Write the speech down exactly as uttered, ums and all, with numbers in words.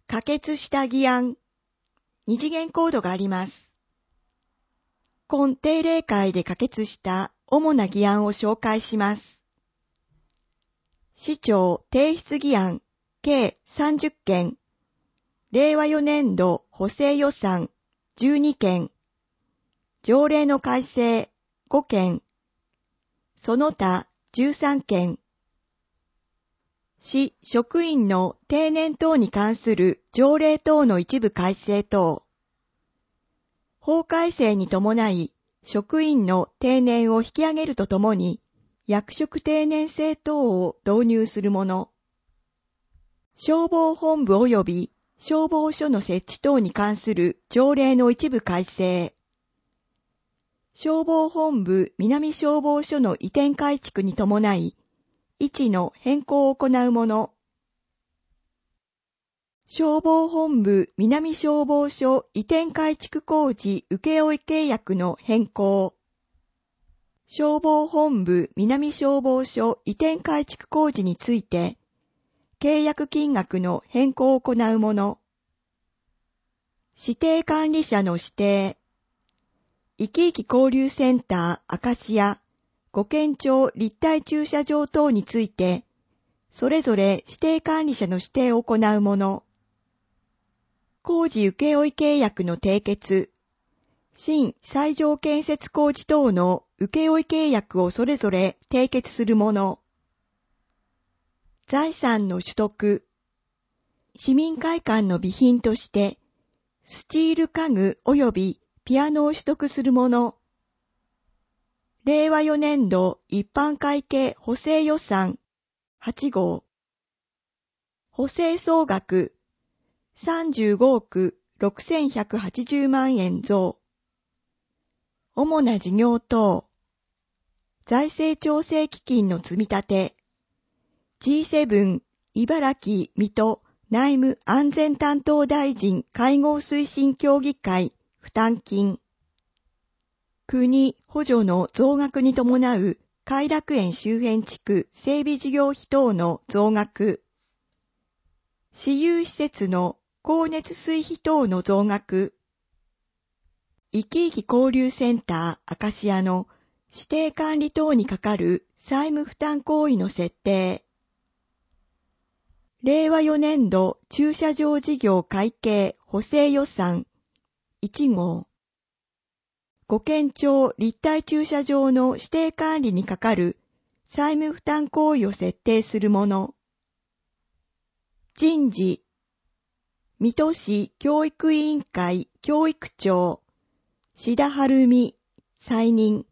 可決した議案。二次元コードがあります。今定例会で可決した主な議案を紹介します。市長提出議案計さんじゅっけん。令和よねん度補正予算じゅうにけん。条例の改正ごけん。その他じゅうさんけん。市職員の定年等に関する条例等の一部改正等。法改正に伴い職員の定年を引き上げるとともに役職定年制等を導入するもの。消防本部及び消防署の設置等に関する条例の一部改正。消防本部南消防署の移転改築に伴い位置の変更を行うもの。消防本部南消防署移転改築工事請負契約の変更。消防本部南消防署移転改築工事について、契約金額の変更を行うもの。指定管理者の指定。いきいき交流センターアカシア五軒町立体駐車場等について、それぞれ指定管理者の指定を行うもの。工事請負契約の締結。新最上建設工事等の請負契約をそれぞれ締結するもの。財産の取得。市民会館の備品として、スチール家具及びピアノを取得するもの。令和よねん度一般会計補正予算はち号。補正総額さんじゅうごおくろくせんひゃくはちじゅうまんえん増。主な事業等。財政調整基金の積み立て。ジーセブン 茨城水戸内務安全担当大臣会合推進協議会負担金。国補助の増額に伴う偕楽園周辺地区整備事業費等の増額。私有施設の光熱水費等の増額。いきいき交流センターアカシアの指定管理等にかかる債務負担行為の設定。令和よねん度駐車場事業会計補正予算いち号。五軒町立体駐車場の指定管理にかかる債務負担行為を設定するもの。人事。水戸市教育委員会教育長、志田晴美、再任。